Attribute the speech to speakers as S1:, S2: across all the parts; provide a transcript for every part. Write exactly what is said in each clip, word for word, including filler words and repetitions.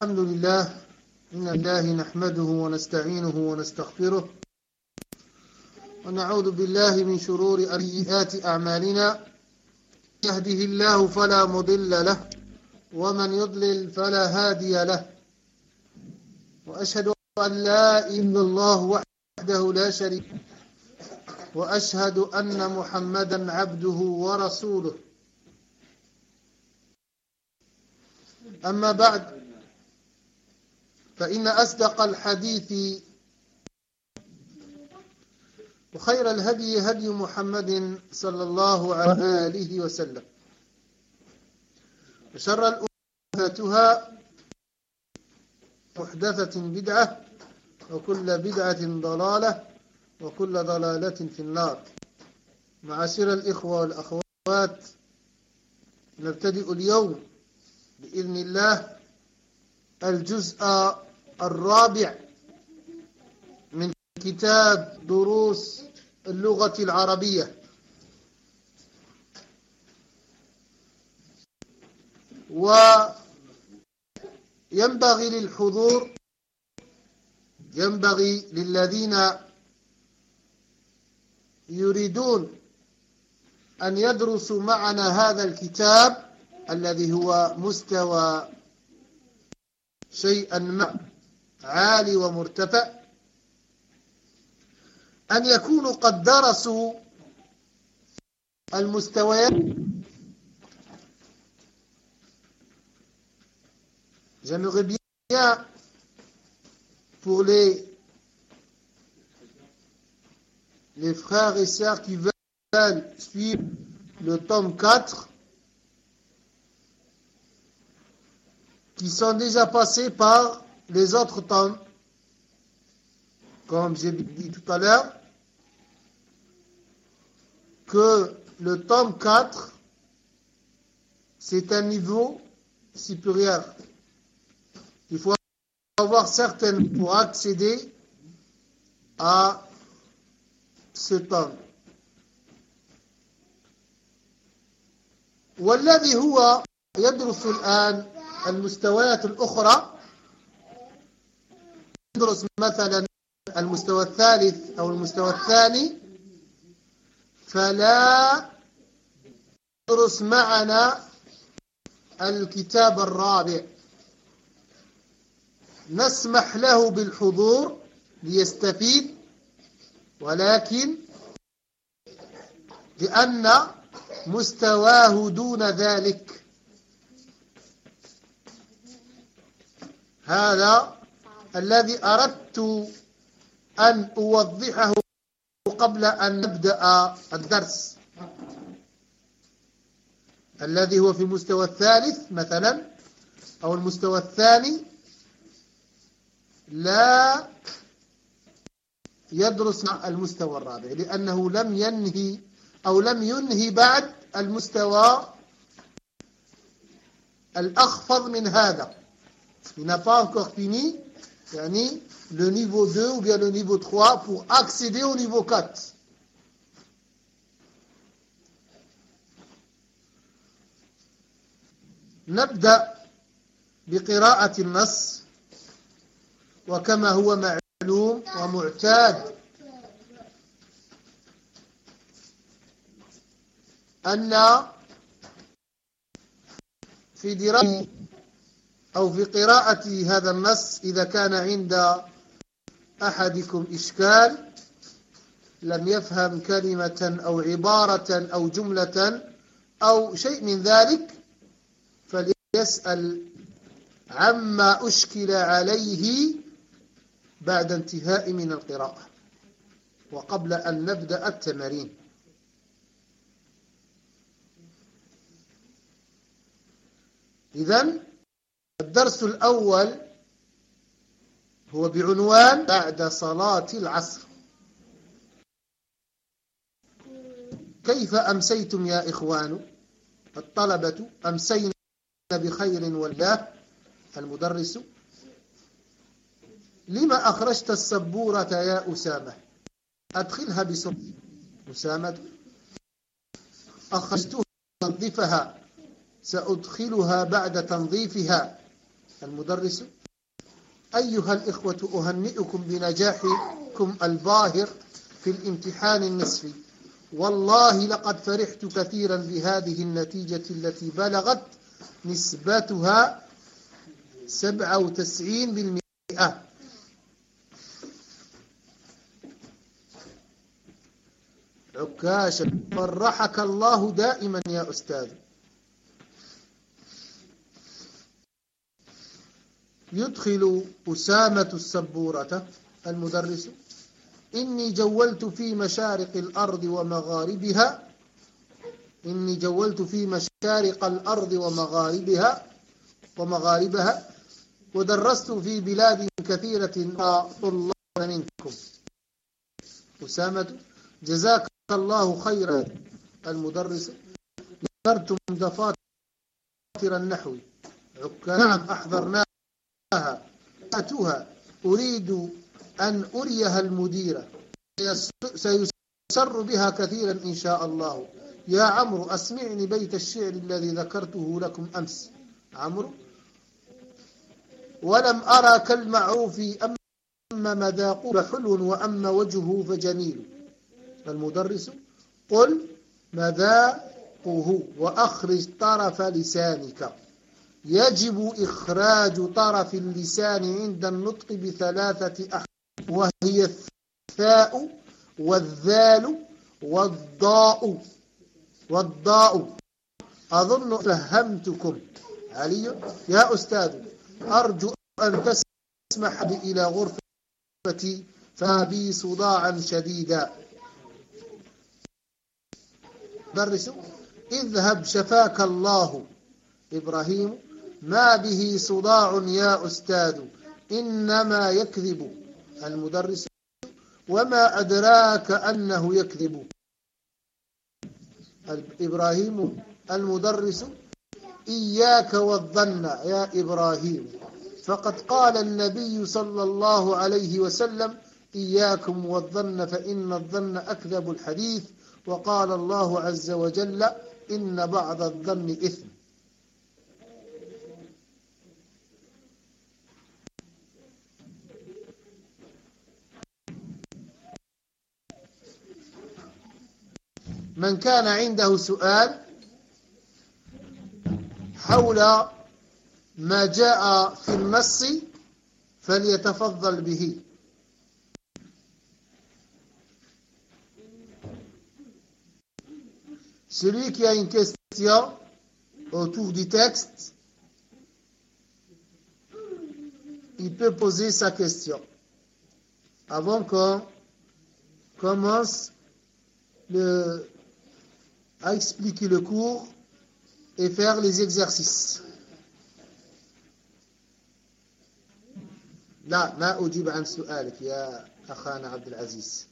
S1: الحمد لله إن الله نحمده ونستعينه ونستغفره ونعوذ بالله من شرور سيئات أعمالنا. يهده الله فلا مضل له ومن يضلل فلا هادي له، وأشهد أن لا إله إلا الله وحده لا شريك له، وأشهد أن محمدا عبده ورسوله. أما بعد، فإن أصدق الحديث وخير الهدي هدي محمد صلى الله عليه وسلم، وشر الأمور محدثاتها، محدثة بدعة، وكل بدعة ضلالة، وكل ضلالة في النار. معاشر الإخوة والأخوات، نبتدئ اليوم بإذن الله الجزء الرابع من كتاب دروس اللغة العربية، وينبغي للحضور ينبغي للذين يريدون أن يدرسوا معنا هذا الكتاب الذي هو مستوى شيئا ما عالي ومرتفع، أن يكونوا قد درسوا المستويات. J'aimerais bien pour les les frères et sœurs qui veulent suivre le tome quatre, qui sont déjà passés par les autres tomes, comme j'ai dit tout à l'heure, que le tome quatre, c'est un niveau supérieur. Il faut avoir certaines pour accéder à ce tome. والذي هو يدرس الآن المستويات الأخرى، يدرس مثلا المستوى الثالث أو المستوى الثاني، فلا يدرس معنا الكتاب الرابع. نسمح له بالحضور ليستفيد، ولكن لأن مستواه دون ذلك. هذا الذي أردت أن أوضحه قبل أن نبدأ الدرس. الذي هو في المستوى الثالث مثلا أو المستوى الثاني لا يدرس المستوى الرابع، لأنه لم ينهي أو لم ينهي بعد المستوى الأخفض من هذا. Il n'a pas encore fini, yani le niveau deux ou bien le niveau trois pour accéder au niveau quatre. نبدأ بقراءة النص، وكما هو معلوم ومعتاد أن في دراسة أو في قراءة هذا النص، إذا كان عند أحدكم إشكال، لم يفهم كلمة أو عبارة أو جملة أو شيء من ذلك، فليسأل عما أشكل عليه بعد انتهاء من القراءة وقبل أن نبدأ التمارين. إذن الدرس الأول هو بعنوان بعد صلاة العصر. كيف أمسيتم يا إخوان الطلبة؟ أمسينا بخير والله. المدرس: لما أخرجت السبورة يا أسامة؟ أدخلها بسرعة. أسامة: أخرجتها تنظفها، سأدخلها بعد تنظيفها. المدرس: أيها الإخوة، أهنئكم بنجاحكم الباهر في الامتحان النصفي، والله لقد فرحت كثيرا بهذه النتيجة التي بلغت نسبتها سبعة وتسعين بالمئة. عكاشة: فرحك الله دائما يا أستاذ. يدخل أسامة السبورة. المدرس: إني جولت في مشارق الأرض ومغاربها إني جولت في مشارق الأرض ومغاربها ومغاربها ودرست في بلاد كثيرة طلاب منكم. أسامة: جزاك الله خيرا. المدرس: ذكرتم دفاتر النحو. نعم، أحضرناها. أتوها أريد أن أريها المديرة، سيسر بها كثيرا إن شاء الله. يا عمرو، أسمعني بيت الشعر الذي ذكرته لكم أمس. عمرو: ولم أرى كالمعروف، أما مذاقه حلو وأما وجهه فجميل. المدرس: قل مذاقه وأخرج طرف لسانك. يجب إخراج طرف اللسان عند النطق بثلاثة أحرف، وهي الثاء والذال والضاء والضاء. أظن فهمتكم. علي: يا أستاذ، أرجو أن تسمح بي إلى غرفتي، فبي صداعا شديدا. درس: اذهب شفاك الله. إبراهيم: ما به صداع يا أستاذ، إنما يكذب. المدرس: وما أدراك أنه يكذب. إبراهيم. المدرس: إياك والظن يا إبراهيم، فقد قال النبي صلى الله عليه وسلم: إياكم والظن فإن الظن أكذب الحديث، وقال الله عز وجل: إن بعض الظن إثم. من كان عنده سؤال حول ما جاء في النص فليتفضل به. Celui qui a une question autour du texte, il peut poser sa question avant qu'on commence le, à expliquer le cours et faire les exercices. لا ما أجيب عن سؤالك يا أخانا عبد العزيز،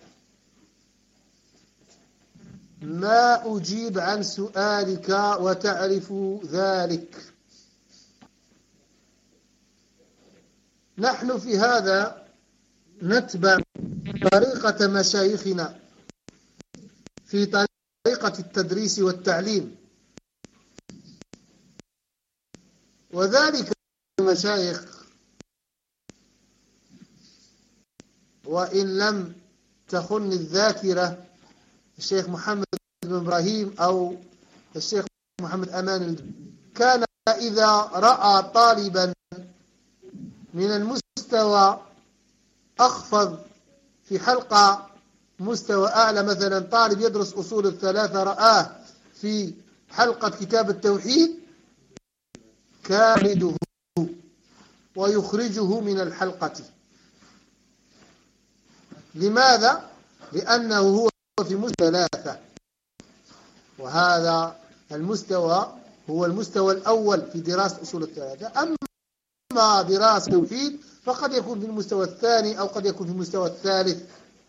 S1: ما أجيب عن سؤالك وتعرف ذلك. نحن في هذا نتبع طريقة مشايخنا في طريقة التدريس والتعليم، وذلك المشايخ وإن لم تخن الذاكرة الشيخ محمد بن إبراهيم أو الشيخ محمد أمان كان إذا رأى طالبا من المستوى أخفض في حلقة مستوى أعلى، مثلا طالب يدرس أصول الثلاثة رآه في حلقة كتاب التوحيد، كامده ويخرجه من الحلقة. لماذا؟ لأنه هو في مستوى ثلاثة، وهذا المستوى هو المستوى الأول في دراسة أصول الثلاثة. أما دراسة التوحيد فقد يكون في المستوى الثاني أو قد يكون في المستوى الثالث.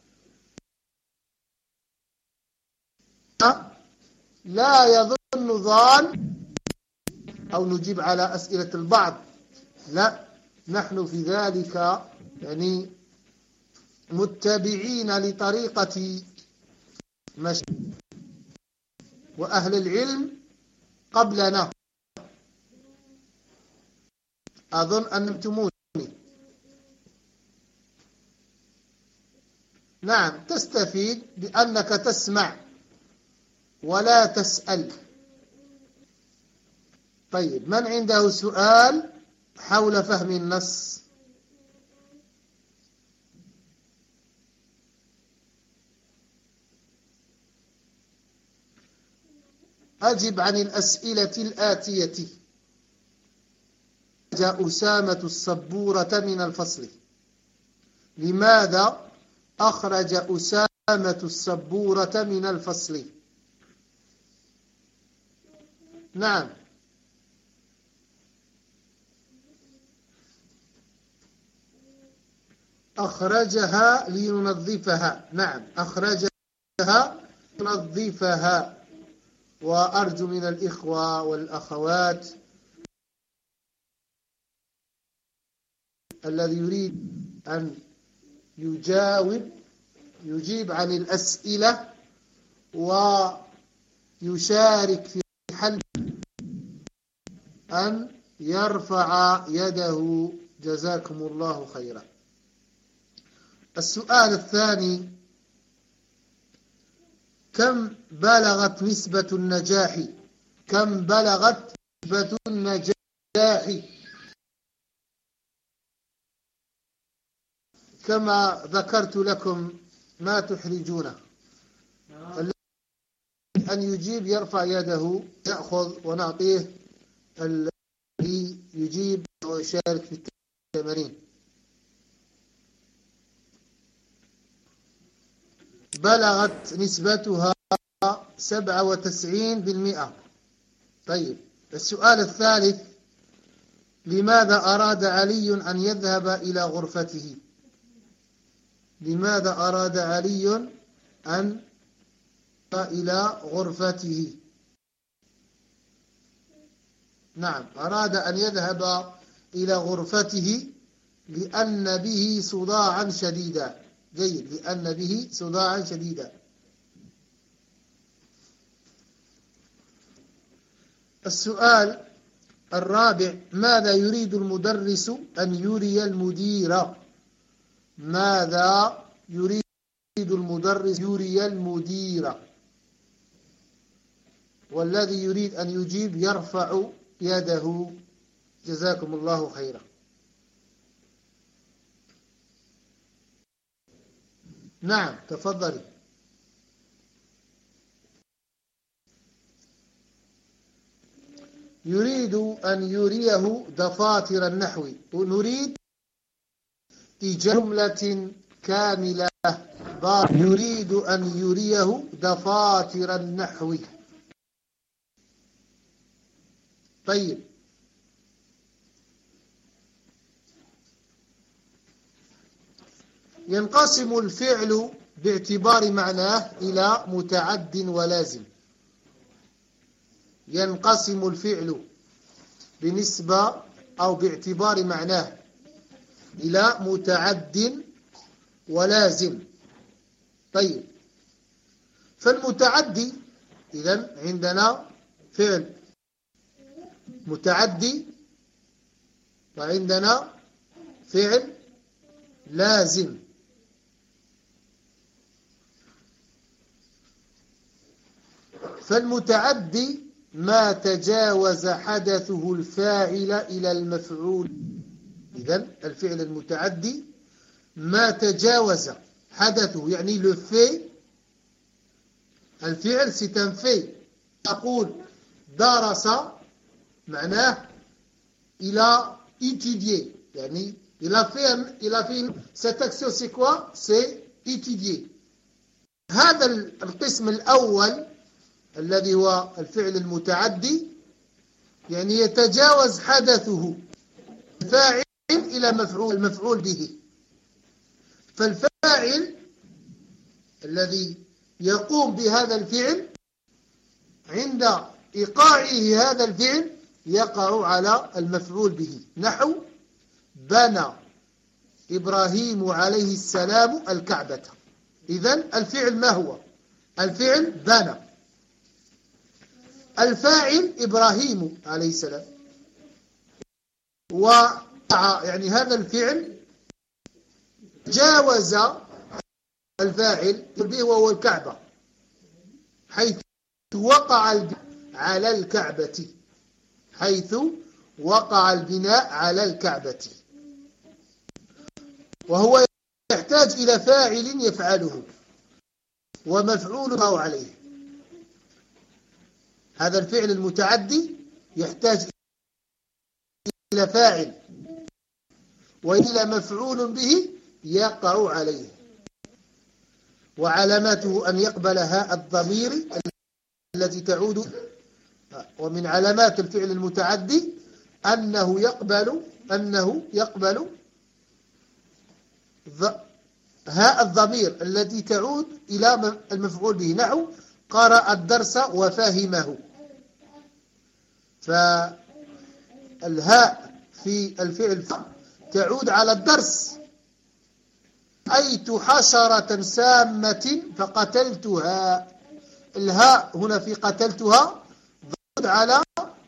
S1: لا يظن ظان أو نجيب على أسئلة البعض، لا، نحن في ذلك يعني متبعين لطريقة مش وأهل العلم قبلنا. أظن أنتموني. نعم، تستفيد بأنك تسمع ولا تسأل. طيب، من عنده سؤال حول فهم النص؟ أجب عن الأسئلة الآتية. جاء أسامة السبورة من الفصل. لماذا أخرج أسامة السبورة من الفصل؟ نعم، أخرجها لينظفها. نعم، أخرجها لينظفها. وأرجو من الإخوة والأخوات الذي يريد أن يجاوب يجيب عن الأسئلة ويشارك في حل أن يرفع يده. جزاكم الله خيرا. السؤال الثاني: كم بلغت نسبة النجاح؟ كم بلغت نسبة النجاح؟ كما ذكرت لكم ما تحرجونه. الذي أن يجيب يرفع يده، يأخذ ونعطيه الذي يجيب ويشارك في التمارين. بلغت نسبتها سبعة وتسعين بالمئة. طيب، السؤال الثالث: لماذا أراد علي أن يذهب إلى غرفته؟ لماذا أراد علي أن يذهب إلى غرفته؟ نعم، أراد أن يذهب إلى غرفته لأن به صداعا شديدا. جيد، لأن به صداعا شديدا. السؤال الرابع: ماذا يريد المدرس أن يري المدير؟ ماذا يريد المدرس يري المدير؟ والذي يريد أن يجيب يرفع يده. جزاكم الله خيرا. نعم، تفضلي. يريد أن يريه دفاتر النحو. ونريد جملة كاملة. يريد أن يريه دفاتر النحو. طيب، ينقسم الفعل باعتبار معناه إلى متعد ولازم. ينقسم الفعل بنسبة أو باعتبار معناه إلى متعد ولازم. طيب، فالمتعدي إذن عندنا فعل متعدي وعندنا فعل لازم. فالمتعدي ما تجاوز حدثه الفاعل إلى المفعول. إذن الفعل المتعدي ما تجاوز حدثه، يعني le fait. الفعل c'est un fait. أقول درس معناه il a étudié، يعني il a fait, il a fait cette action. c'est quoi? c'est étudier. هذا القسم الأول الذي هو الفعل المتعدي يعني يتجاوز حدثه الفاعل إلى مفعول المفعول به. فالفاعل الذي يقوم بهذا الفعل عند إيقاعه هذا الفعل يقع على المفعول به. نحو بنى إبراهيم عليه السلام الكعبة. إذن الفعل ما هو؟ الفعل بنى. الفاعل إبراهيم عليه السلام. و يعني هذا الفعل جاوز الفاعل به وهو الكعبة، حيث وقع البناء على الكعبة حيث وقع البناء على الكعبة وهو يحتاج إلى فاعل يفعله ومفعول عليه. هذا الفعل المتعدي يحتاج إلى فاعل وإلى مفعول به يقع عليه، وعلامته أن يقبل هاء الضمير التي تعود. ومن علامات الفعل المتعدي أنه يقبل أنه يقبل هاء الضمير التي تعود إلى المفعول به، نحو قرأ الدرس وفهمه. فالهاء في الفعل تعود على الدرس، أيت حشرة سامة فقتلتها. الهاء هنا في قتلتها تعود على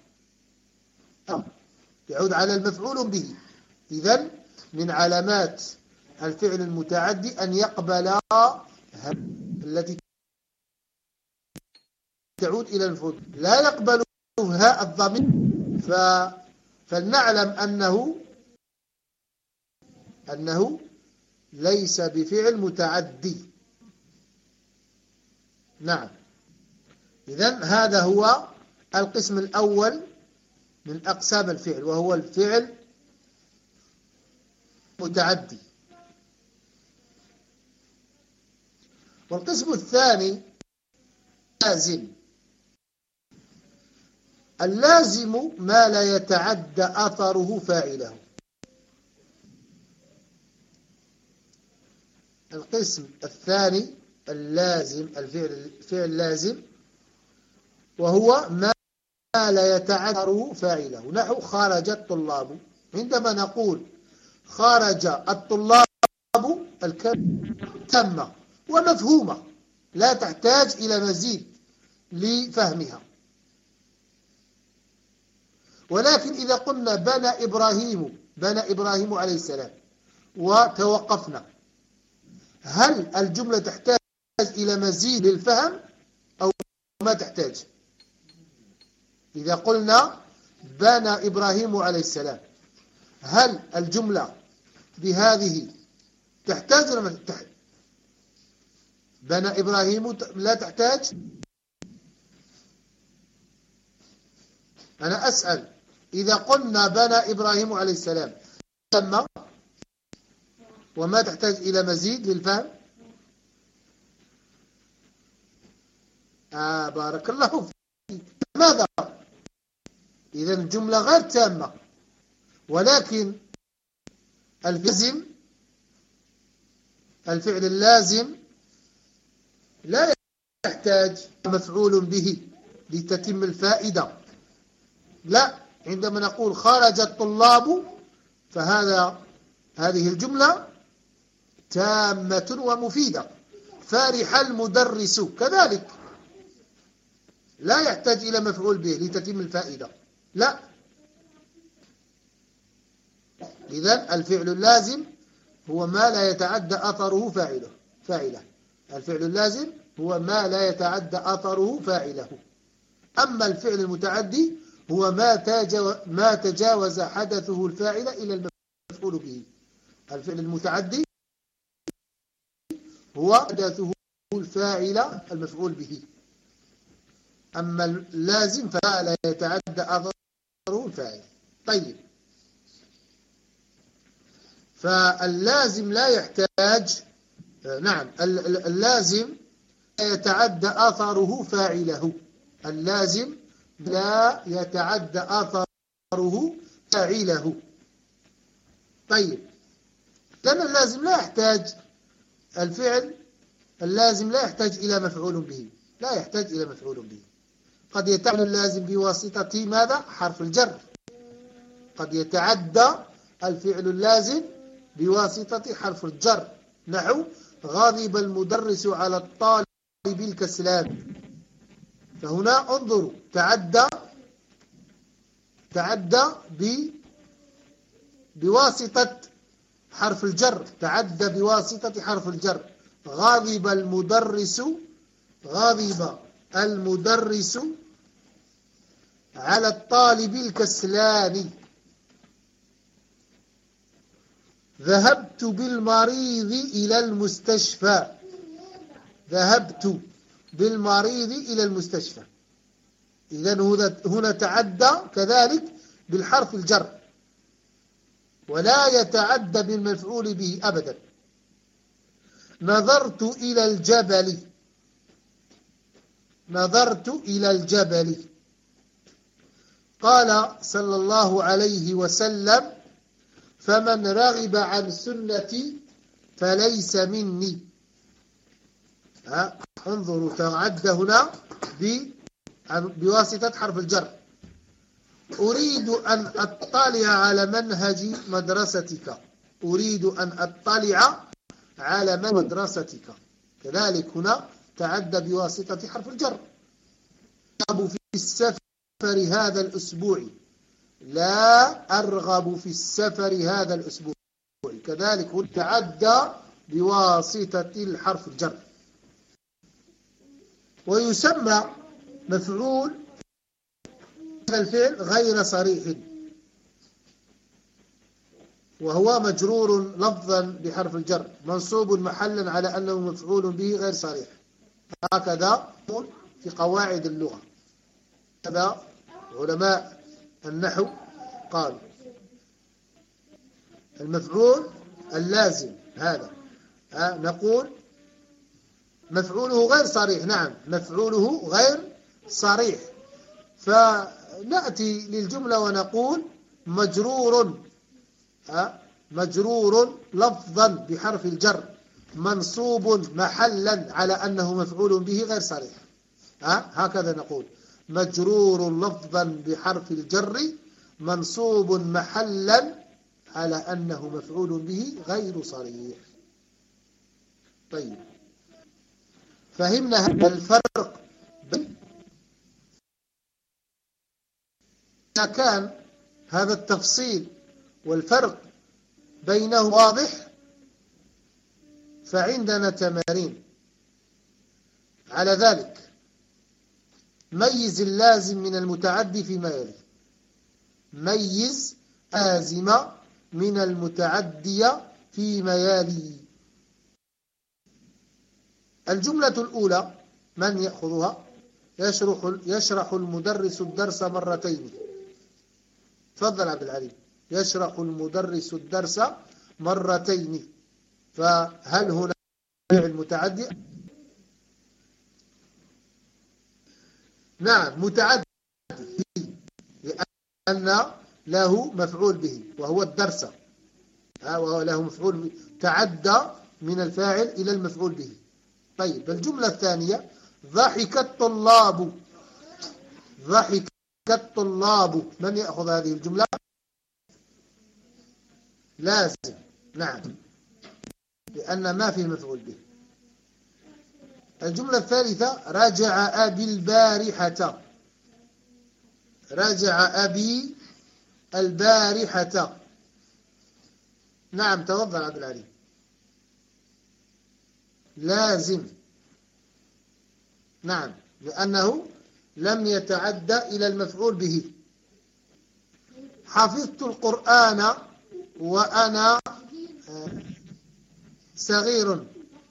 S1: يعود على المفعول به. إذن من علامات الفعل المتعدي أن يقبل التي تعود إلى المفعول، لا يقبل هاء الضمير. ف... فلنعلم أنه أنه ليس بفعل متعدي. نعم. إذن هذا هو القسم الأول من أقسام الفعل، وهو الفعل متعدي. والقسم الثاني لازم. اللازم ما لا يتعدى أثره فاعله. القسم الثاني اللازم، الفعل الفعل لازم، وهو ما لا يتعدى فاعله، نحو خرج الطلاب. عندما نقول خرج الطلاب الكلمة تامة ومفهومة لا تحتاج إلى مزيد لفهمها. ولكن إذا قلنا بنى إبراهيم بنى إبراهيم عليه السلام وتوقفنا، هل الجملة تحتاج إلى مزيد للفهم أو ما تحتاج؟ إذا قلنا بنى إبراهيم عليه السلام، هل الجملة بهذه تحتاج ولا ما تحتاج؟ بنى إبراهيم لا تحتاج. أنا أسأل، إذا قلنا بنى إبراهيم عليه السلام تم وما تحتاج إلى مزيد للفهم. آه بارك الله فيك. ماذا؟ إذا الجملة غير تامة، ولكن اللازم الفعل اللازم لا يحتاج مفعول به لتتم الفائدة. لا، عندما نقول خرج الطلاب فهذا هذه الجملة تامة ومفيدة. فرح المدرس كذلك لا يحتاج إلى مفعول به لتتم الفائدة. لا. إذن الفعل اللازم هو ما لا يتعدى أثره فاعله فاعله الفعل اللازم هو ما لا يتعدى أثره فاعله. أما الفعل المتعدي هو ما تجاوز, ما تجاوز حدثه الفاعل إلى المفعول به. الفعل المتعدي هو حدثه الفاعل المفعول به. أما اللازم فلا لا يتعدى أثره الفاعل. طيب، فاللازم لا يحتاج نعم اللازم لا يتعدى أثره فاعله. اللازم لا يتعدى أثره فاعله. طيب، لأن اللازم لا يحتاج الفعل اللازم لا يحتاج إلى مفعول به، لا يحتاج إلى مفعول به. قد يتعدى اللازم بواسطة ماذا؟ حرف الجر. قد يتعدى الفعل اللازم بواسطة حرف الجر، نحو غضب المدرس على الطالب الكسلان. فهنا انظروا، تعدى تعدى بواسطة حرف الجر، تعدى بواسطة حرف الجر. غضب المدرس، غضب المدرس على الطالب الكسلان. ذهبت بالمريض إلى المستشفى، ذهبت بالمريض إلى المستشفى. إذن هنا تعدى كذلك بالحرف الجر، ولا يتعدى بالمفعول به أبدا. نظرت إلى الجبل، نظرت إلى الجبل. قال صلى الله عليه وسلم: فمن رغب عن سنتي فليس مني. ها انظروا، تعدى هنا بواسطة حرف الجر. أريد أن أطلع على منهج مدرستك، أريد أن أطلع على مدرستك، كذلك هنا تعدى بواسطة حرف الجر. أرغب في السفر هذا الأسبوع، لا أرغب في السفر هذا الأسبوع، كذلك هنا تعدى بواسطة الحرف الجر. ويسمى مفعول هذا الفعل غير صريح، وهو مجرور لفظا بحرف الجر منصوب محلا على أنه مفعول به غير صريح. هكذا في قواعد اللغة، هذا علماء النحو قالوا المفعول اللازم هذا نقول مفعوله غير صريح. نعم، مفعوله غير صريح، فنأتي للجملة ونقول مجرور مجرور لفظا بحرف الجر منصوب محلا على أنه مفعول به غير صريح. هكذا نقول مجرور لفظا بحرف الجر منصوب محلا على أنه مفعول به غير صريح. طيب، فهمنا هذا الفرق بين إذا كان هذا التفصيل والفرق بينه واضح، فعندنا تمارين على ذلك. ميز اللازم من المتعدي فيما يلي. ميز لازم من المتعدي فيما يلي. الجملة الأولى من يأخذها؟ يشرح يشرح المدرس الدرس مرتين. تفضل عبد العليم. يشرح المدرس الدرس مرتين، فهل هنا فعل متعدي؟ نعم، متعدي، لأن له مفعول به وهو الدرس، وهو له مفعول به، تعدى من الفاعل إلى المفعول به. طيب، الجملة الثانية ضحك الطلاب. ضحك الطلاب، من يأخذ هذه الجملة؟ لازم. نعم، لأن ما فيه مفعول به. الجملة الثالثة رجع أبي البارحة. رجع أبي البارحة. نعم، تفضل عبد العليم. لازم. نعم، لأنه لم يتعدى إلى المفعول به. حفظت القرآن وأنا صغير.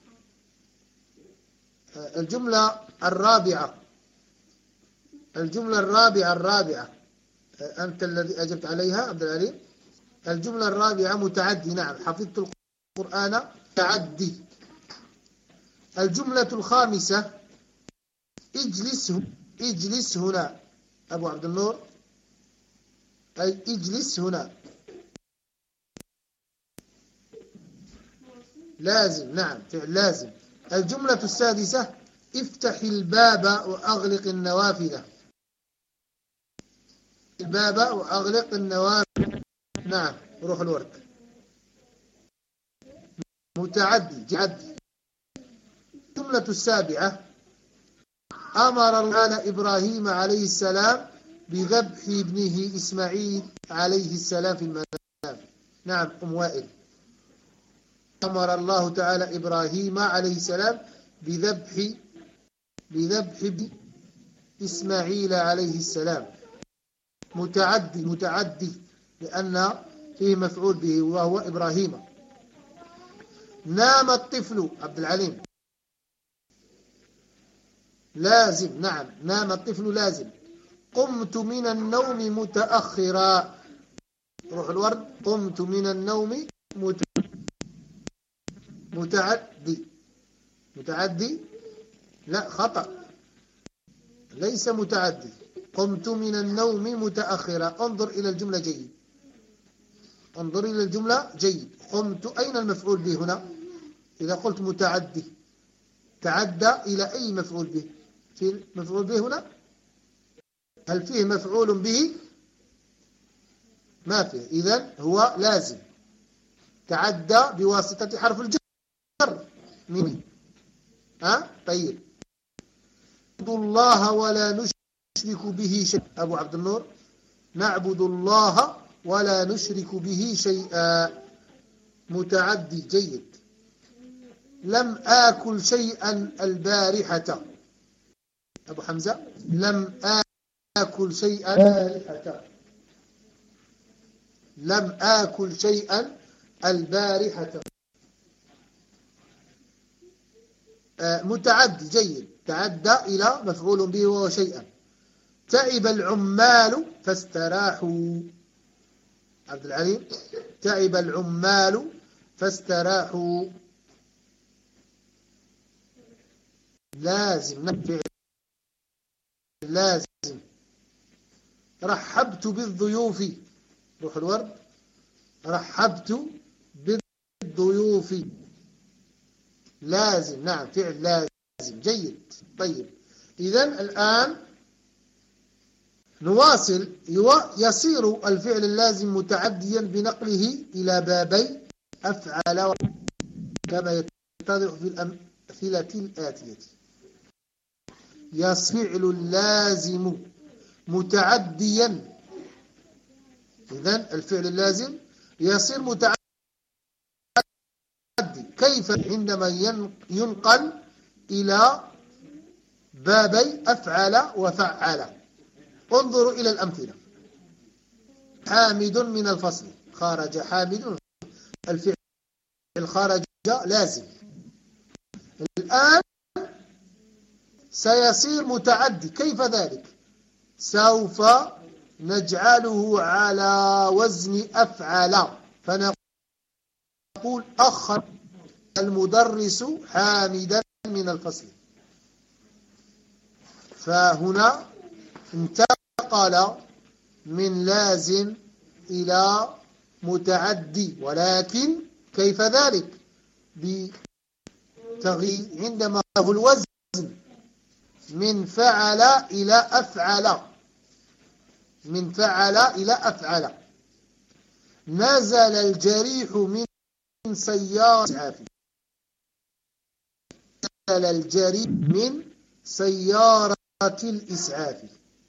S1: الجملة الرابعة الجملة الرابعة الرابعة أنت الذي أجبت عليها عبد العليم. الجملة الرابعة متعدي. نعم، حفظت القرآن تعدي. الجملة الخامسة اجلس. اجلس هنا أبو عبد النور، أي اجلس هنا لازم. نعم، فعل لازم. الجملة السادسة افتح الباب وأغلق النوافذ. الباب وأغلق النوافذ. نعم، روح الورد. متعدي جعد. الجملة السابعة أمر الله إبراهيم عليه السلام بذبح ابنه إسماعيل عليه السلام في المنام. نعم أم وائل. أمر الله تعالى إبراهيم عليه السلام بذبح بذبح إسماعيل عليه السلام. متعدي متعدي لأن فيه مفعول به وهو إبراهيم. نام الطفل عبد العليم لازم. نعم نام الطفل لازم. قمت من النوم متأخرا. روح الورد. قمت من النوم مت... متعدي متعدي لا خطأ ليس متعدي. قمت من النوم متأخرا. انظر إلى الجملة جيد. انظر إلى الجملة جيد. قمت أين المفعول به هنا؟ إذا قلت متعدي تعدى إلى أي مفعول به؟ في مفعول به هنا؟ هل فيه مفعول به؟ ما فيه. إذن هو لازم تعدى بواسطة حرف الجر من ها طيب. نعبد الله ولا نشرك به شيئا. أبو عبد النور نعبد الله ولا نشرك به شيئا. متعدي جيد. لم آكل شيئا البارحة. أبو حمزة لم آكل شيئا البارحة. لم آكل شيئا البارحة. آه متعدي جيد. تعدى إلى مفعول به وهو شيئا. تعب العمال فاستراحوا. عبد العليم تعب العمال فاستراحوا. لازم نفعل لازم. رحبت بالضيوف. روح الورد. رحبت بالضيوف. لازم. نعم فعل لازم جيد. طيب إذن الآن نواصل. يصير الفعل اللازم متعديا بنقله إلى بابي أفعل كما يتضح في الأمثلة الآتية. يصير اللازم متعديا. إذن الفعل اللازم يصير متعدي. كيف؟ عندما ينقل إلى بابي أفعل وفعل. انظروا إلى الأمثلة. حامد من الفصل. خرج حامد. الفعل خرج لازم. الآن سيصير متعدي. كيف ذلك؟ سوف نجعله على وزن أفعل. فنقول أخر المدرس حامدا من الفصل. فهنا انتقل من لازم إلى متعدي. ولكن كيف ذلك؟ بتغيير عندما له الوزن من فعل إلى أفعل. من فعل إلى أفعل. نزل الجريح من سيارة الإسعاف. نزل الجريح من سيارة الإسعاف.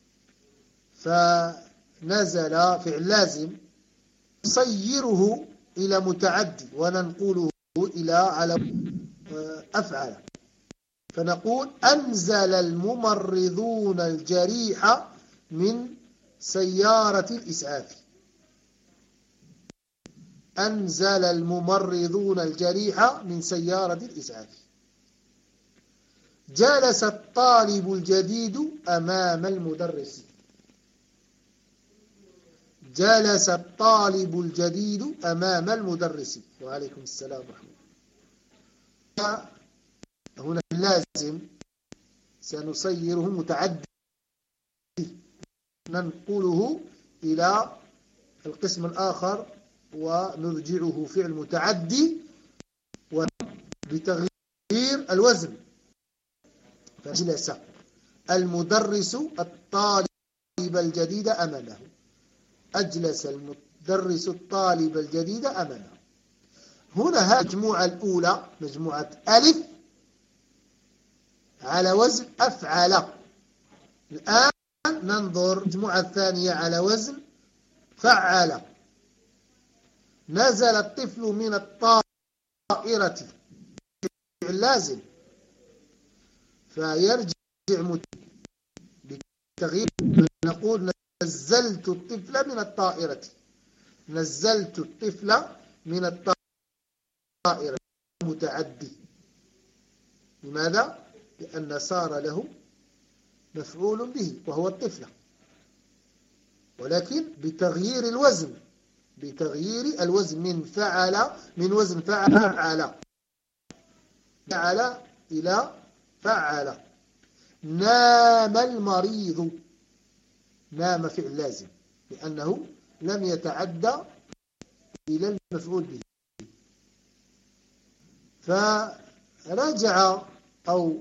S1: فنزل فعل لازم نصيره إلى متعدي وننقله إلى على أفعل. فنقول أنزل الممرضون الجريح من سيارة الإسعاف. أنزل الممرضون الجريح من سيارة الإسعاف. جلس الطالب الجديد أمام المدرس. جلس الطالب الجديد أمام المدرس. وعليكم السلام ورحمة الله. هنا اللازم سنصيره متعدي. ننقله إلى القسم الآخر ونرجعه فعل متعدي بتغيير الوزن. فجلس المدرس الطالب الجديد أمامه. أجلس المدرس الطالب الجديد أمامه. هنا المجموعة الأولى مجموعة ألف على وزن أفعل. الآن ننظر المجموعة الثانية على وزن فعل. نزل الطفل من الطائرة لازم، فيرجع بتغيير، نقول نزلت الطفل من الطائرة، نزلت الطفل من الطائرة متعدي. لماذا؟ لأن صار له مفعول به وهو الطفل، ولكن بتغيير الوزن، بتغيير الوزن من فعل، من وزن فعل فعل فعل إلى فعل. نام المريض، نام فعل لازم لأنه لم يتعدى إلى المفعول به. فرجع أو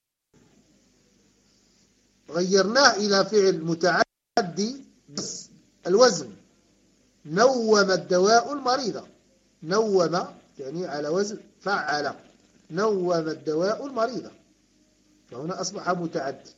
S1: غيرناه إلى فعل متعدي بس الوزن. نوم الدواء المريضة، نوم يعني على وزن فعل، نوم الدواء المريضة، فهنا أصبح متعدي.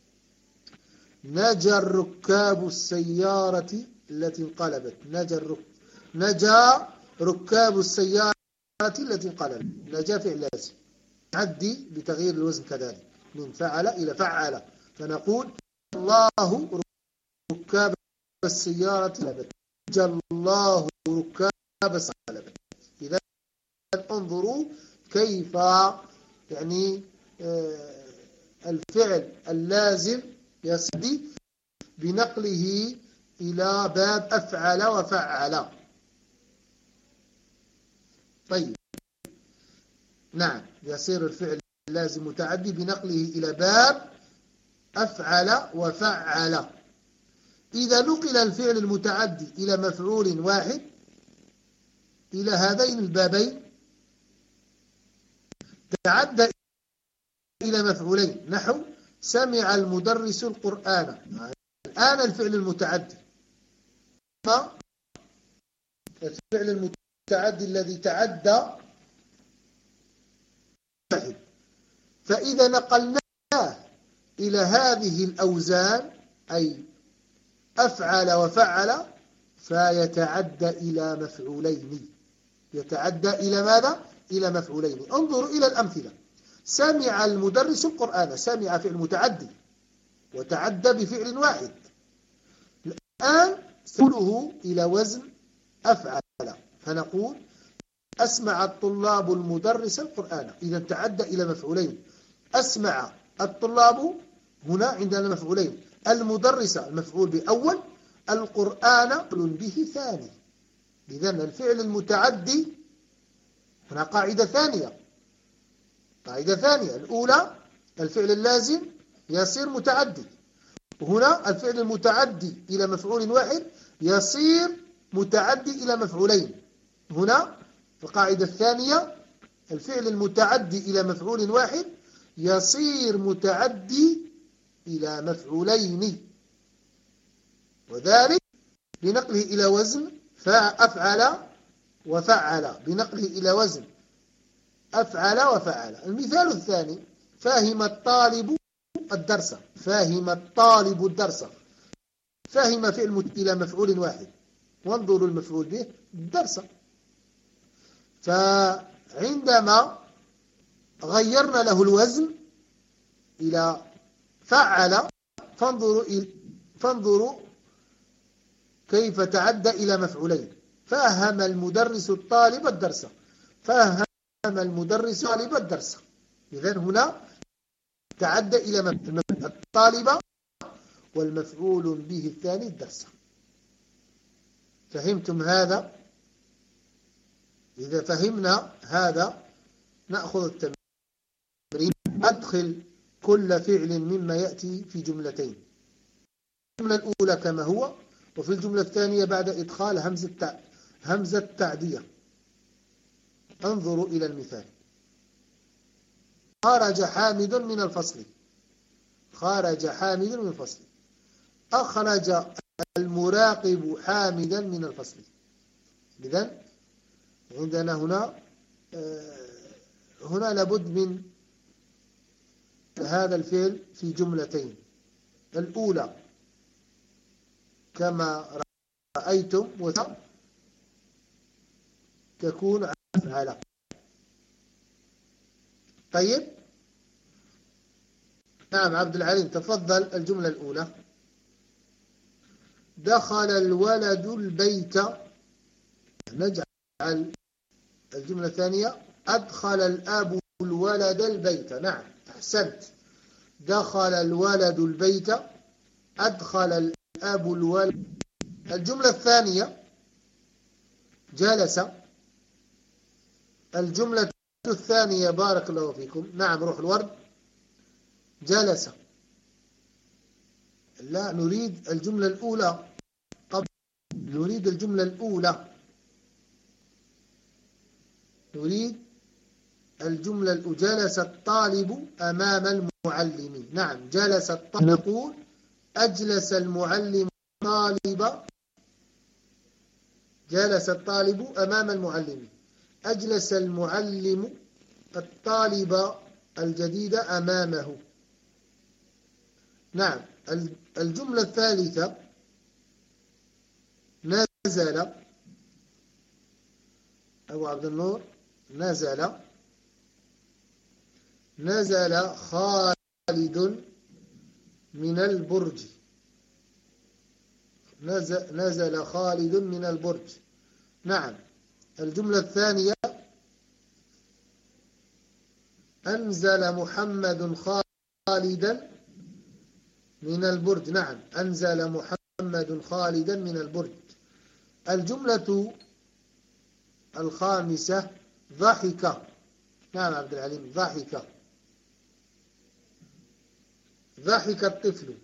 S1: نجا ركاب السيارة التي انقلبت، نجا الرك... نجا ركاب السيارة التي انقلبت، نجا فعل لازم تعدي بتغيير الوزن كذلك من فعل إلى فعل، فنقول الله ركاب السيارة انقلبت، نجا الله ركاب السيارة انقلبت. إذا انظروا كيف يعني آه الفعل اللازم يصدي بنقله إلى باب أفعل وفعل. طيب، نعم، يصير الفعل اللازم متعدي بنقله إلى باب أفعل وفعل. إذا نقل الفعل المتعدي إلى مفعول واحد إلى هذين البابين تعدى إلى مفعولين، نحو سمع المدرس القرآن. الآن الفعل المتعدي، الفعل المتعدي الذي تعدى واحد، فإذا نقلناه إلى هذه الأوزان أي أفعل وفعل فيتعدى إلى مفعولين، يتعدى إلى ماذا؟ إلى مفعولين. انظروا إلى الأمثلة. سمع المدرس القرآن، سمع فعل متعدي وتعدى بفعل واحد، الآن سنقله إلى وزن أفعل، فنقول أسمع الطلاب المدرس القرآن، إذا تعدى إلى مفعولين. أسمع الطلاب هنا عندنا مفعولين، المدرس المفعول بأول، القرآن مفعول به ثاني. إذا الفعل المتعدي هنا قاعدة ثانية، قاعدة ثانية الأولى الفعل اللازم يصير متعدي، وهنا الفعل المتعدي إلى مفعول واحد يصير متعدي إلى مفعولين. هنا القاعدة الثانية الفعل المتعدي إلى مفعول واحد يصير متعدي إلى مفعولين، وذلك بنقله إلى وزن فأفعل وفعل، بنقله إلى وزن أفعل وفعل. المثال الثاني فهم الطالب الدرس، فهم الطالب الدرس، فهم فعل إلى مفعول واحد، وانظروا المفعول به الدرس. فعندما غيرنا له الوزن إلى فعل فانظروا, فانظروا كيف تعدى إلى مفعولين. فهم المدرس الطالب الدرس، فهم المدرس الطالب الدرس، إذن هنا تعدى إلى الطالب والمفعول به الثاني الدرس. فهمتم هذا؟ إذا فهمنا هذا نأخذ التمرين. أدخل كل فعل مما يأتي في جملتين، الجملة الأولى كما هو، وفي الجملة الثانية بعد إدخال همزة همزة تعدية. انظروا إلى المثال. خرج حامد من الفصل، خرج حامد من الفصل. أخرج المراقب حامدا من الفصل. إذن عندنا هنا هنا لابد من هذا الفعل في جملتين. الأولى كما رأيتم تكون أفعل. طيب نعم عبد العليم تفضل. الجملة الأولى دخل الولد البيت، نجعل الجملة الثانية أدخل الأب الولد البيت. نعم أحسنت. دخل الولد البيت، أدخل الأب الولد. الجملة الثانية جلس. الجملة الثانية بارك الله فيكم. نعم روح الورد. جلس. لا نريد الجملة الأولى قبل. نريد الجملة الأولى. نريد الجملة الأولى. جلس الطالب أمام المعلم. نعم جلس الطالب. نقول أجلس المعلم الطالب. جلس الطالب أمام المعلم. أجلس المعلم الطالب الجديد أمامه. نعم الجملة الثالثة نزل أبو عبد النور. نزل نزل خالد من البرج. نزل, نزل خالد من البرج. نعم الجملة الثانية أنزل محمد خالدا من البرج. نعم أنزل محمد خالدا من البرج. الجملة الخامسة ضحك. نعم عبد العليم ضحك. ضحك الطفل.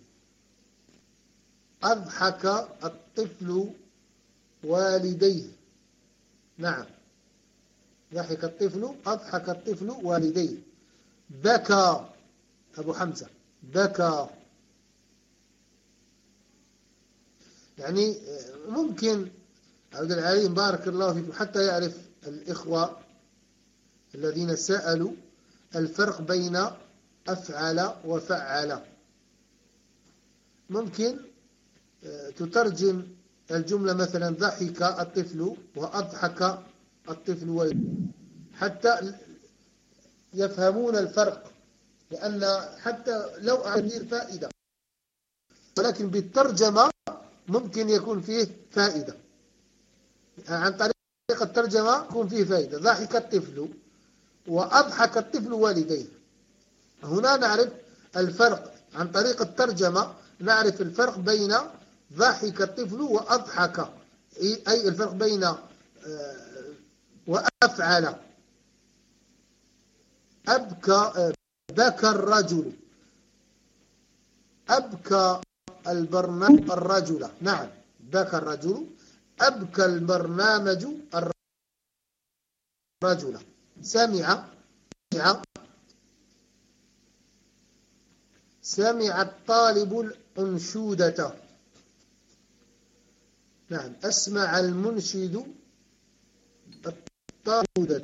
S1: أضحك الطفل والديه. نعم ضحك الطفل. أضحك الطفل والديه. بكى أبو حمزة. بكى. يعني ممكن عبد العليم بارك الله فيكم حتى يعرف الإخوة الذين سألوا الفرق بين أفعل وفعل. ممكن تترجم الجملة مثلا ضحك الطفل وأضحك الطفل والديه حتى يفهمون الفرق، لأن حتى لو أعطيه فائدة ولكن بالترجمة ممكن يكون فيه فائدة. عن طريق الترجمة يكون فيه فائدة. ضحك الطفل وأضحك الطفل والديه. هنا نعرف الفرق عن طريق الترجمة. نعرف الفرق بين ضحك الطفل وأضحك، أي الفرق بين وأفعل. أبكى بكى الرجل. أبكى البرنامج الرجل. نعم بكى الرجل. أبكى البرنامج الرجل. سمع سمع الطالب الأنشودة. نعم أسمع المنشد الطالب.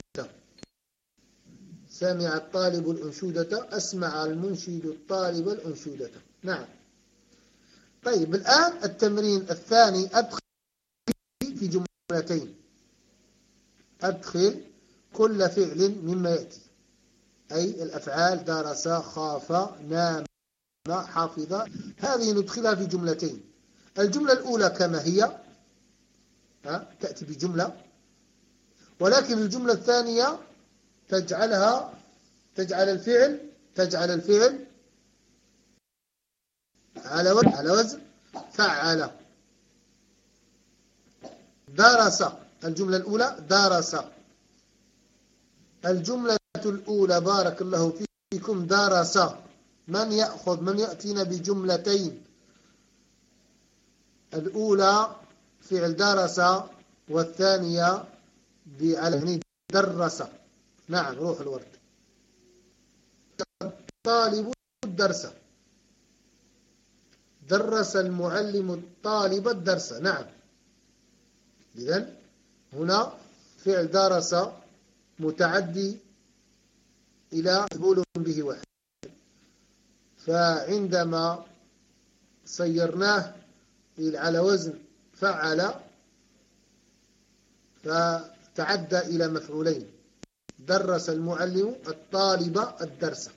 S1: سمع الطالب الأنشودة. أسمع المنشد الطالب الأنشودة. نعم. طيب الآن التمرين الثاني أدخل في جملتين. أدخل كل فعل مما يأتي، أي الأفعال درس خاف نام حافظ، هذه ندخلها في جملتين. الجملة الأولى كما هي ها تأتي بجملة، ولكن الجملة الثانية تجعلها تجعل الفعل تجعل الفعل على وزن على وزن فعل. درس. الجملة الأولى درس. الجملة الأولى بارك الله فيكم درس. من يأخذ من يأتينا بجملتين؟ الأولى فعل درس والثانية بعلى درس. نعم روح الورد. الطالب الدرس. درس المعلم الطالب الدرس. نعم. إذن هنا فعل درس متعدي إلى مفعول به واحد، فعندما صيرناه على وزن فعل تعدى إلى مفعولين. درس المعلم الطالب الدرس.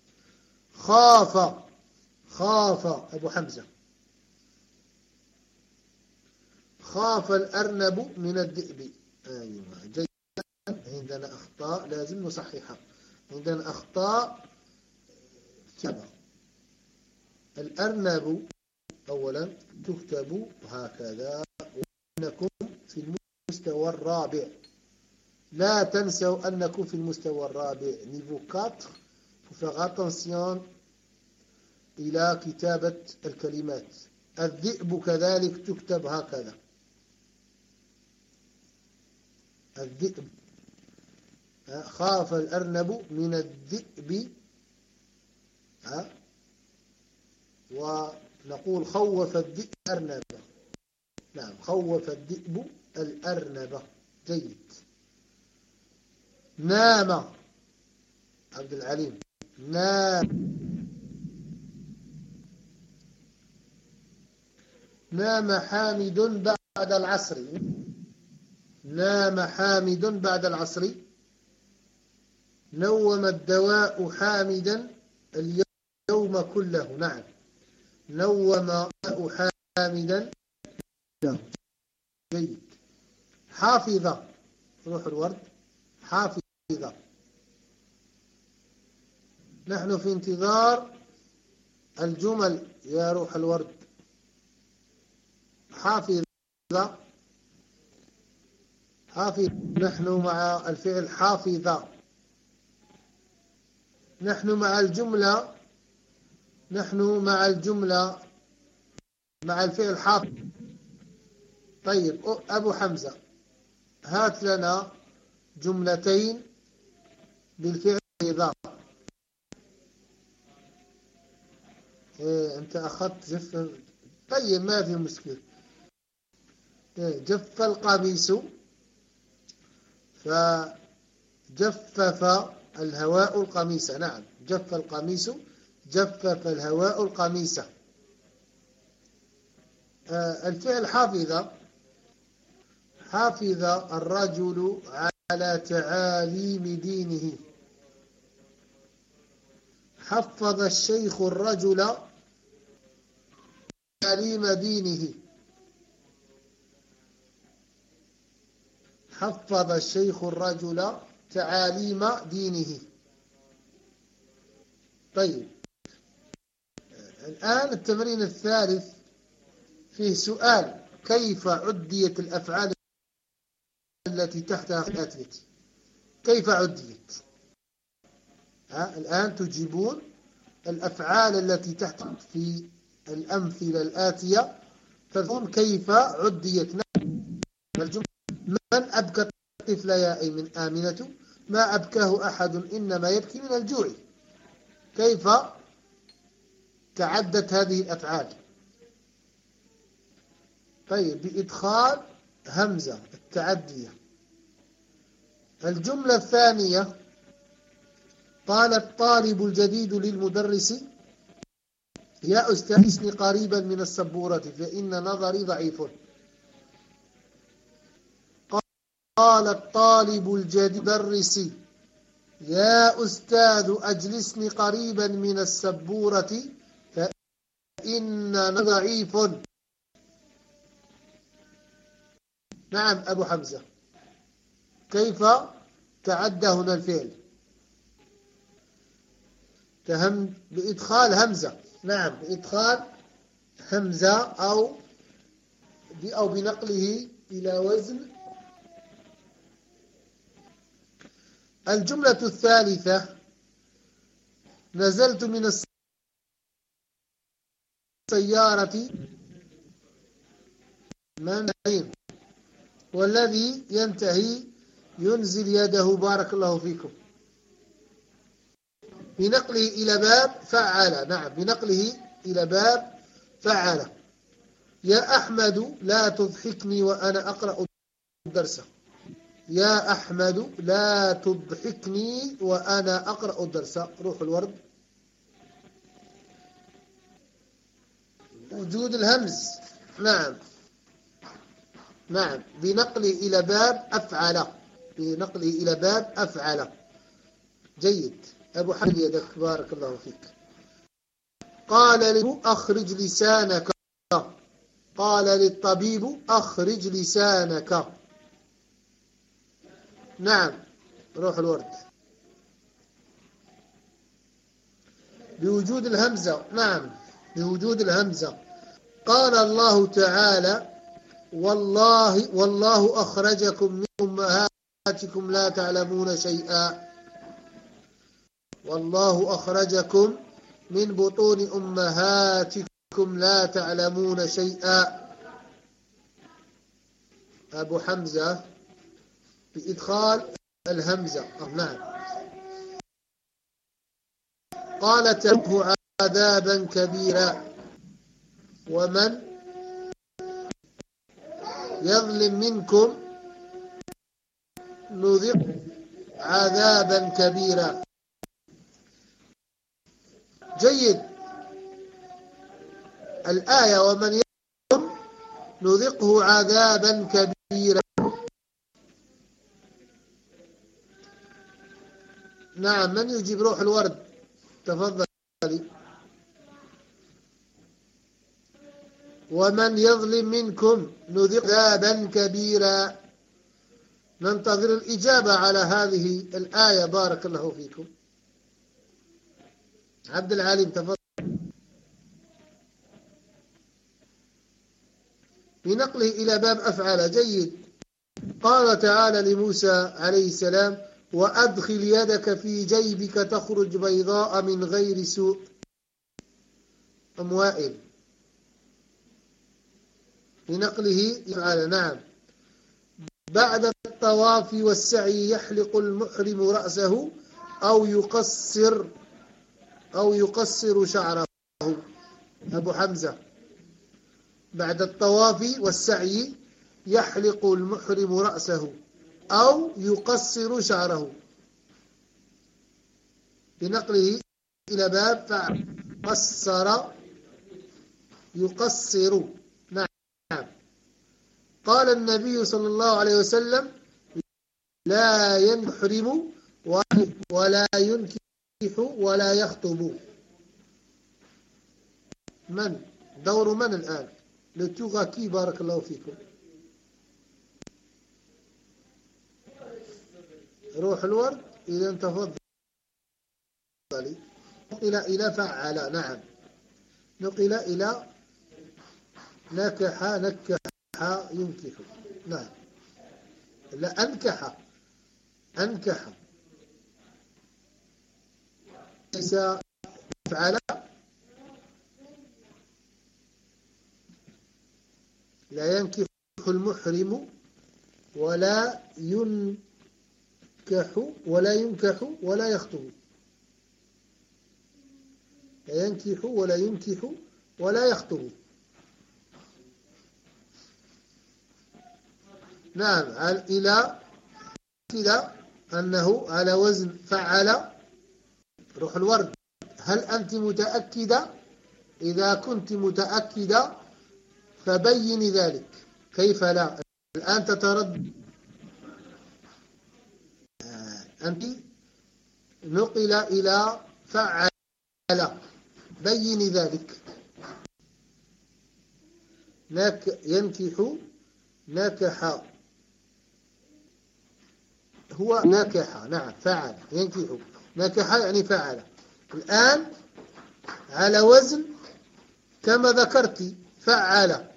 S1: خاف خاف أبو حمزة. خاف الأرنب من الذئب. أيوة جيد. عندنا أخطاء لازم نصححها. عندنا أخطاء. الأرنب أولا تكتب هكذا وأنكم في المستوى الرابع. لا تنسوا أنكم في المستوى الرابع نيفو أربعة. فfaire attention إلى كتابة الكلمات. الذئب كذلك تكتب هكذا. الذئب. خاف الأرنب من الذئب. ها ونقول خوف الذئب الأرنب. نعم خوف الذئب الأرنب. جيد. نام عبد العليم. نام نام حامد بعد العصر. نام حامد بعد العصر. نوم الدواء حامدا اليوم كله. نعم نوم الدواء حامدا. جيد. حافظ روح الورد. حافظ. نحن في انتظار الجمل يا روح الورد. حافظ حافظ. نحن مع الفعل حافظ. نحن مع الجملة. نحن مع الجملة مع الفعل حافظ. طيب أبو حمزة هات لنا جملتين بالفعل حافظ. إيه أنت أخذت جف. طيب ما في مشكلة. إيه جف القميص فجفف الهواء القميص. نعم جف القميص جفف الهواء القميص. آه الفعل حافظ. حافظ الرجل على تعاليم دينه. حفظ الشيخ الرجل تعليم دينه. حفظ الشيخ الرجل تعاليم دينه. طيب الآن التمرين الثالث فيه سؤال. كيف عديت الأفعال التي تحتها الآتية؟ كيف عديت؟ ها الآن تجيبون الأفعال التي تحت في الأمثلة الآتية. تفهم كيف عديت. من أبكى الطفل يا أيمن؟ آمنة. ما أبكاه أحد إنما يبكي من الجوع. كيف تعدت هذه الأفعال؟ طيب بإدخال همزة التعدية. الجملة الثانية قال الطالب الجديد للمدرس يا أستاذ اسني قريبا من السبورة فإن نظري ضعيف. قال الطالب الجديد للمدرس يا أستاذ أجلسني قريبا من السبورة فإن نظري ضعيف. نعم أبو حمزة كيف تعدى هنا الفعل؟ تهم بإدخال همزة. نعم بإدخال همزة أو أو بنقله إلى وزن. الجملة الثالثة نزلت من السيارة منعين. والذي ينتهي ينزل يده بارك الله فيكم. بنقله إلى باب فعل. نعم بنقله إلى باب فعل. يا أحمد لا تضحكني وأنا أقرأ الدرس. يا أحمد لا تضحكني وأنا أقرأ الدرس. روح الورد. وجود الهمز. نعم نعم بنقله إلى باب أفعل. بنقله إلى باب أفعل. جيد. أبو حمد يدك، بارك الله فيك. قال له أخرج لسانك. قال للطبيب أخرج لسانك. نعم، روح الورد بوجود الهمزة. نعم، بوجود الهمزة. قال الله تعالى والله والله أخرجكم من أمهاتكم لا تعلمون شيئا. والله أخرجكم من بطون أمهاتكم لا تعلمون شيئا. أبو حمزة بإدخال الهمزة. نعم. قال تبه عذابا كبيرا ومن يظلم منكم نذق عذابا كبيرا. جيد. الآية ومن يظلم نذقه عذابا كبيرا. نعم، من يجيب روح الورد؟ تفضلي. ومن يظلم منكم نذق عذابا كبيرا. ننتظر الإجابة على هذه الآية. بارك الله فيكم. عبد العالم تفضل. بنقله إلى باب أفعل. جيد. قال تعالى لموسى عليه السلام وأدخل يدك في جيبك تخرج بيضاء من غير سوء. أم وائل بنقله أفعل. نعم. بعد الطواف والسعي يحلق المحرم رأسه أو يقصر أو يقصر شعره. أبو حمزة بعد الطواف والسعي يحلق المحرم رأسه أو يقصر شعره. بنقله إلى باب فعل. قصر يقصر. نعم. قال النبي صلى الله عليه وسلم لا ينحرم ولا ينكح ولا يخطب. من دور من الآن؟ لتغاكي. بارك الله فيكم. روح الورد. إذا تفضل. نقل إلى فعل. نعم. نقل إلى نكح نكح ينكح. نعم. لا، أنكح أنكح ليس فعل. لا ينكح المحرم ولا ينكح ولا ينكح ولا يخطب. لا ينكح ولا ينكح ولا يخطب. نعم. إلى كده أنه على وزن فعل. روح الورد. هل أنت متأكدة؟ إذا كنت متأكدة فبين ذلك. كيف لا؟ الآن تتردد. أنت نقل إلى فعل. بين ذلك. نك ينكح نكح. هو نكح. نعم. فعل. ينكح نكح يعني فعل. الآن على وزن كما ذكرت فعل.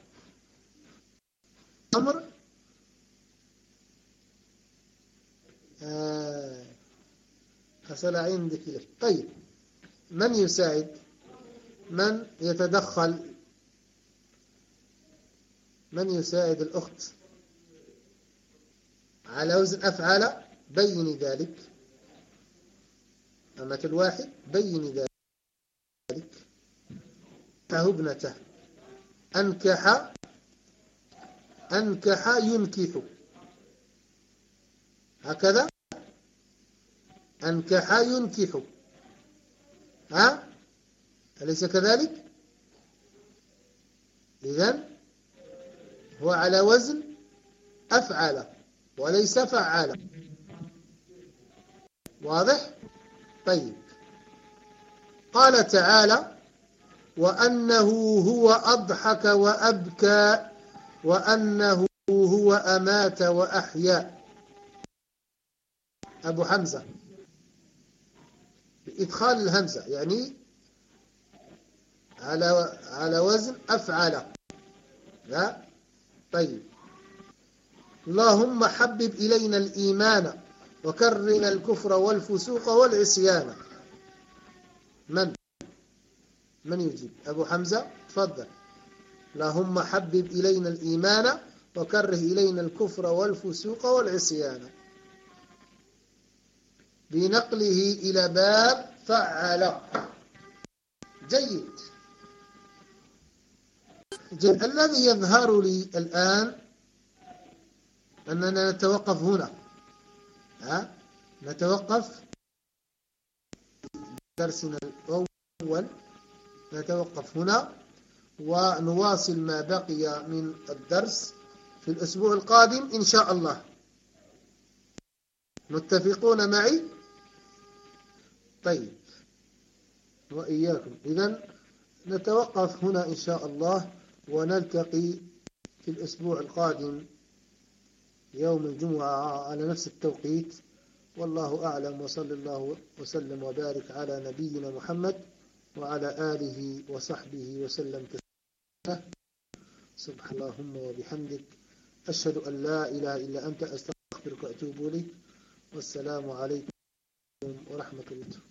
S1: أمر آه. حصل عندك. طيب، من يساعد؟ من يتدخل؟ من يساعد الأخت على وزن أفعل؟ بين ذلك. أمة الواحد بين ذلك. أنكح ابنته. أنكح أنكح ينكح. هكذا. أنكح ينكح. ها؟ أليس كذلك؟ إذن هو على وزن أفعل وليس فعل. واضح؟ طيب، قال تعالى وأنه هو أضحك وأبكى وأنه هو أمات وأحيا. أبو حمزة بإدخال الهمزة، يعني على على وزن أفعل. لا؟ طيب، اللهم حبب إلينا الإيمان وكرنا الكفر والفسوق والعصيان. من من يجيب؟ أبو حمزة، تفضل. اللهم حبب إلينا الإيمان وكره إلينا الكفر والفسوق والعصيان، بنقله إلى باب فعل. جيد. جيد. الذي يظهر لي الآن أننا نتوقف هنا. ها؟ نتوقف درسنا الأول، نتوقف هنا ونواصل ما بقي من الدرس في الأسبوع القادم إن شاء الله. متفقون معي؟ طيب، وإياكم. إذن نتوقف هنا إن شاء الله، ونلتقي في الأسبوع القادم يوم الجمعة على نفس التوقيت. والله أعلم، وصلى الله وسلم وبارك على نبينا محمد وعلى آله وصحبه وسلم تسليما. سبحان اللهم وبحمدك، أشهد أن لا إله إلا أنت، أستغفرك وأتوب إليك. والسلام عليكم ورحمة الله.